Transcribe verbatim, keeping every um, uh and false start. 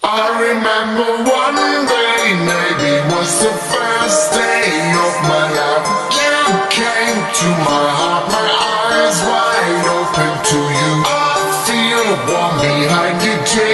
I remember one day, maybe was the first day of my life. You came to my heart, my eyes wide open to you. I feel warm behind you.